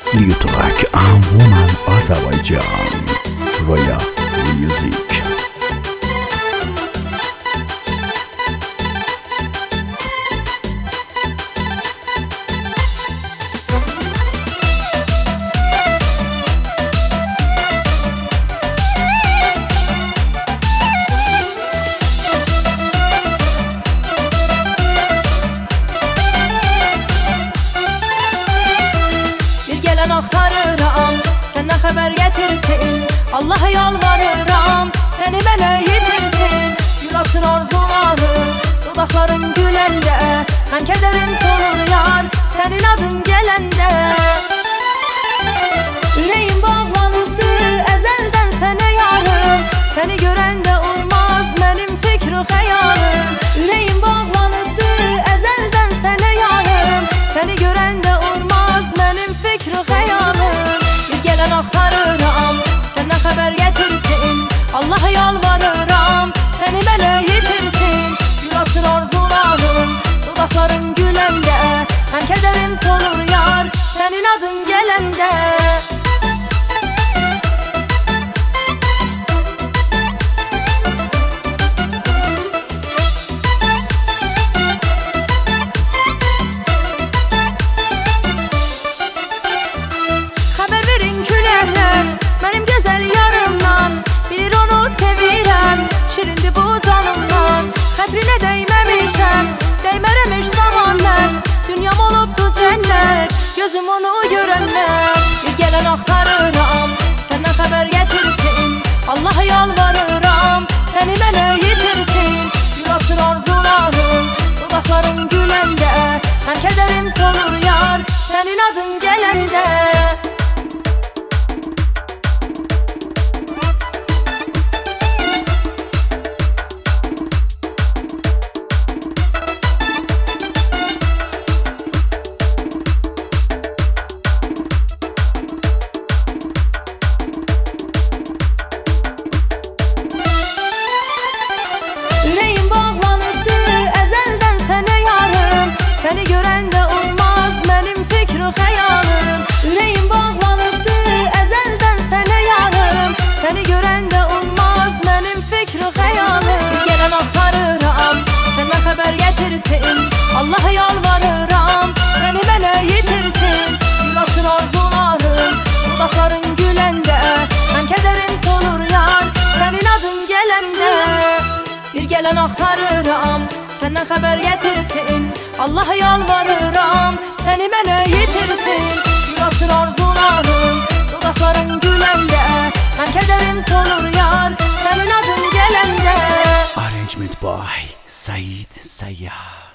Liutrack and Woman Azerbaijan Royal Music. Axtarıram, senden haber getirsin. Allah'a yalvarıram, seni mənə yetirsin. Gül açır arzularım, dudakların güləndə. Həm kədərin solur yar, senin adın gələndə. Ürəyim bağlanıbdır əzəldən sənə yarım. Seni görəndə olmaz mənim fikri xəyalım. Ürəyim bağlanıbdır əzəldən sənə yarım. Seni görəndə olmaz mənim fikri xəyalım. Bir gələn axtarıram, səndən xəbər getirsin. Allah'a yalvarıram, seni mənə yetirsin. Gül açır arzularım, dudakların güləndə. Həm kədərim solur yar, senin adın gələndə. Benim güzel yarımdan, bilir onu sevirəm. Şirindi bu canımdan, xətrine değməmişəm. Değmərəmiş zaman mən, dünyam olubdu cənnət. Gözüm onu görəndən. Bir gələn axtarıram, səndən xəbər getirsin. Allah'a yalvarıram, seni mənə yetirsin. Gül açır arzularım, dudakların güləndə. Həm kədərim solur yar, senin adın gələndə. Seni görəndə olmaz mənim fikri xəyalım. Ürəyim bağlanıbdır əzəldən sənə yarım. Seni görəndə olmaz mənim fikri xəyalım. Bir gələn axtarıram, səndən xəbər getirsin. Allah'a yalvarıram, seni mənə yetirsin. Gül açır arzularım, dudakların güləndə. Həm kədərim solur yar, senin adın gələndə. Bir gələn axtarıram, səndən xəbər getirsin. Allah'a yalvarıram, seni mənə yetirsin. Gül açır arzularım, dudakların güləndə. Həm kədərim solur yar, senin adın gələndə. Arrangement by Said Sayyah.